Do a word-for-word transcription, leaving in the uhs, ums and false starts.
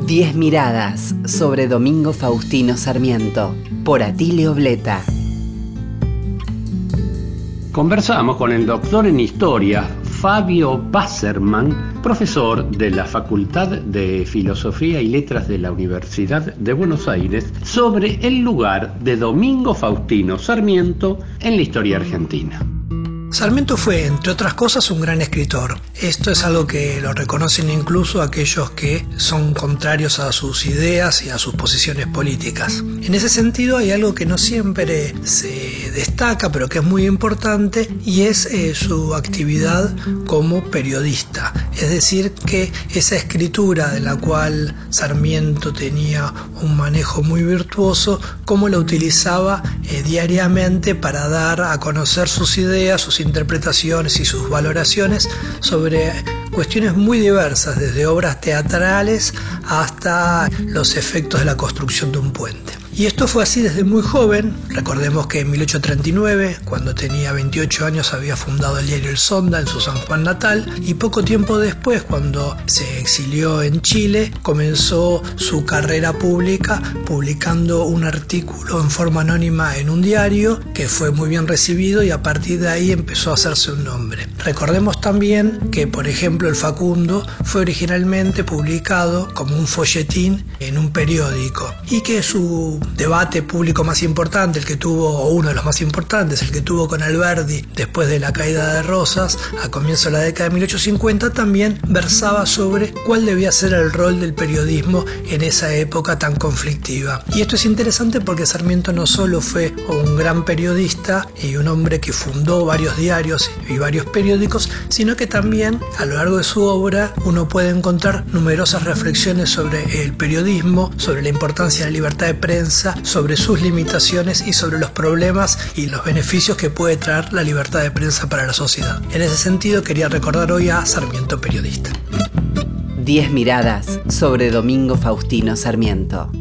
Diez miradas sobre Domingo Faustino Sarmiento, por Atilio Bleta. Conversamos con el doctor en Historia, Fabio Wasserman, profesor de la Facultad de Filosofía y Letras de la Universidad de Buenos Aires, sobre el lugar de Domingo Faustino Sarmiento en la historia argentina. Sarmiento fue, entre otras cosas, un gran escritor. Esto es algo que lo reconocen incluso aquellos que son contrarios a sus ideas y a sus posiciones políticas. En ese sentido hay algo que no siempre se destaca, pero que es muy importante, y es eh, su actividad como periodista. Es decir, que esa escritura de la cual Sarmiento tenía un manejo muy virtuoso, cómo la utilizaba eh, diariamente para dar a conocer sus ideas, sus interpretaciones y sus valoraciones sobre cuestiones muy diversas, desde obras teatrales hasta los efectos de la construcción de un puente. Y esto fue así desde muy joven. Recordemos que en mil ochocientos treinta y nueve, cuando tenía veintiocho años, había fundado el diario El Sonda en su San Juan natal, y poco tiempo después, cuando se exilió en Chile, comenzó su carrera pública publicando un artículo en forma anónima en un diario que fue muy bien recibido, y a partir de ahí empezó a hacerse un nombre. Recordemos también que, por ejemplo, El Facundo fue originalmente publicado como un folletín en un periódico, y que su debate público más importante, el que tuvo, o uno de los más importantes, el que tuvo con Alberdi después de la caída de Rosas a comienzos de la década de mil ochocientos cincuenta, también versaba sobre cuál debía ser el rol del periodismo en esa época tan conflictiva. Y esto es interesante porque Sarmiento no solo fue un gran periodista y un hombre que fundó varios diarios y varios periódicos, sino que también a lo largo de su obra uno puede encontrar numerosas reflexiones sobre el periodismo, sobre la importancia de la libertad de prensa, sobre sus limitaciones y sobre los problemas y los beneficios que puede traer la libertad de prensa para la sociedad. En ese sentido, quería recordar hoy a Sarmiento periodista. Diez miradas sobre Domingo Faustino Sarmiento.